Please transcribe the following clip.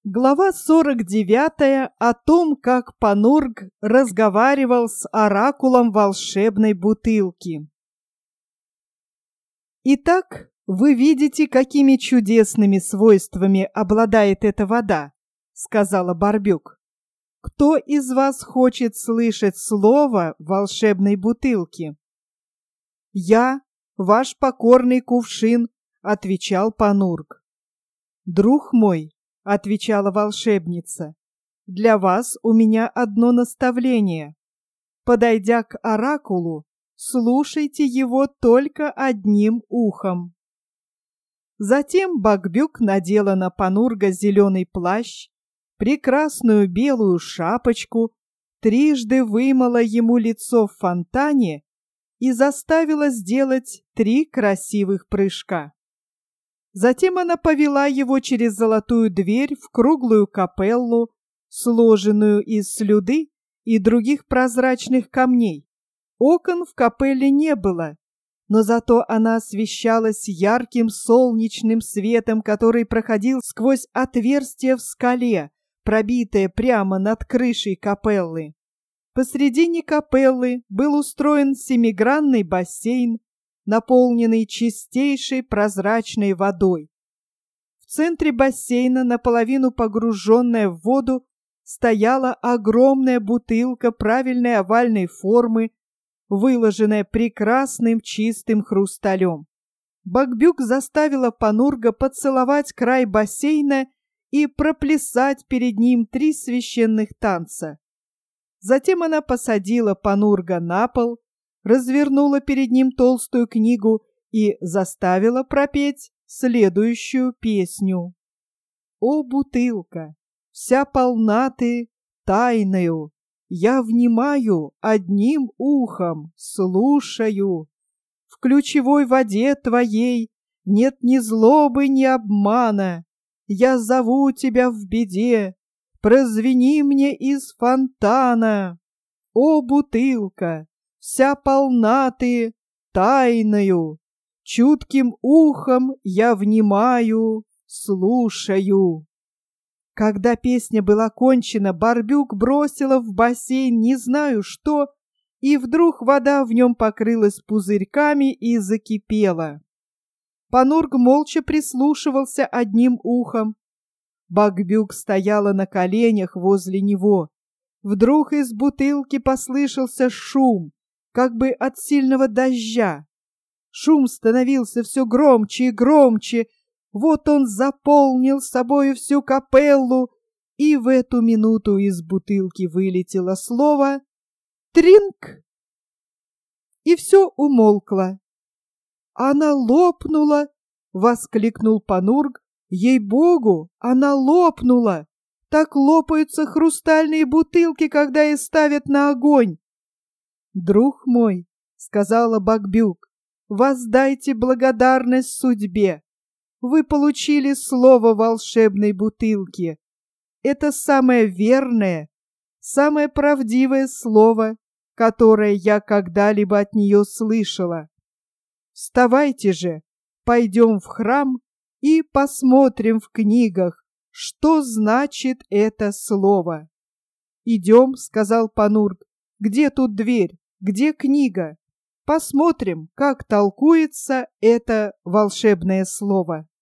Глава 49 о том, как Панург разговаривал с оракулом волшебной бутылки. Итак, вы видите, какими чудесными свойствами обладает эта вода, сказала Барбюк. Кто из вас хочет слышать слово волшебной бутылки? Я, ваш покорный кувшин, отвечал Панург. Друг мой, отвечала волшебница, для вас у меня одно наставление. Подойдя к оракулу, слушайте его только одним ухом. Затем Бакбюк надела на Панурга зеленый плащ, прекрасную белую шапочку, трижды вымыла ему лицо в фонтане и заставила сделать 3 красивых прыжка. Затем она повела его через золотую дверь в круглую капеллу, сложенную из слюды и других прозрачных камней. Окон в капелле не было, но зато она освещалась ярким солнечным светом, который проходил сквозь отверстие в скале, пробитое прямо над крышей капеллы. Посредине капеллы был устроен семигранный бассейн, наполненный чистейшей прозрачной водой. В центре бассейна, наполовину погруженная в воду, стояла огромная бутылка правильной овальной формы, выложенная прекрасным чистым хрусталем. Бакбюк заставила Панурга поцеловать край бассейна и проплясать перед ним 3 священных танца. Затем она посадила Панурга на пол, развернула перед ним толстую книгу и заставила пропеть следующую песню. «О, бутылка, вся полна ты тайною, я внимаю одним ухом, слушаю. В ключевой воде твоей нет ни злобы, ни обмана. Я зову тебя в беде, прозвени мне из фонтана. О, бутылка, вся полна ты тайною, чутким ухом я внимаю, слушаю». Когда песня была кончена, Барбюк бросила в бассейн не знаю что, и вдруг вода в нем покрылась пузырьками и закипела. Панург молча прислушивался одним ухом. Бакбюк стояла на коленях возле него. Вдруг из бутылки послышался шум, как бы от сильного дождя. Шум становился все громче и громче. Вот он заполнил собою всю капеллу, и в эту минуту из бутылки вылетело слово «тринк», и все умолкло. «Она лопнула!» — воскликнул Панург. «Ей-богу, она лопнула! Так лопаются хрустальные бутылки, когда их ставят на огонь!» «Друг мой, — сказала Бакбюк, — воздайте благодарность судьбе. Вы получили слово волшебной бутылки. Это самое верное, самое правдивое слово, которое я когда-либо от нее слышала. Вставайте же, пойдем в храм и посмотрим в книгах, что значит это слово». «Идем, — сказал Панург. — Где тут дверь? Где книга? Посмотрим, как толкуется это волшебное слово».